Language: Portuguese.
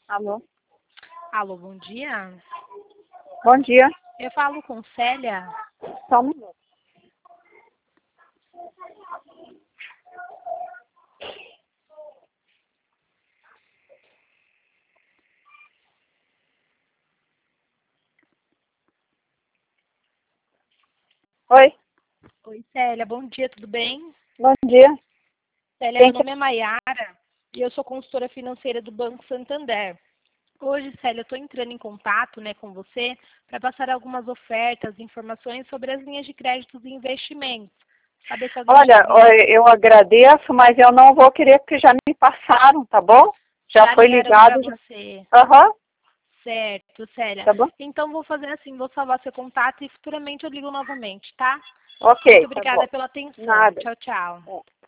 Alô? Alô, bom dia. Bom dia. Eu falo com Célia. Só um minuto. Oi, Oi, Célia, bom dia, tudo bem? bom dia. Célia, Quem meu que... nome é Maiara e eu sou consultora financeira do Banco Santander. Hoje, Célia, eu estou entrando em contato, com você para passar algumas ofertas, informações sobre as linhas de créditos e investimentos. Saber se alguém Olha, utiliza. eu agradeço, mas eu não vou querer porque já me passaram, tá bom? Já foi Ligaram para ligado. você. Aham, Certo, Célia. tá bom? Então, vou fazer assim, vou salvar seu contato e futuramente eu ligo novamente, tá? Ok, Muito tá bom. obrigada pela atenção. Nada. Tchau, tchau. É.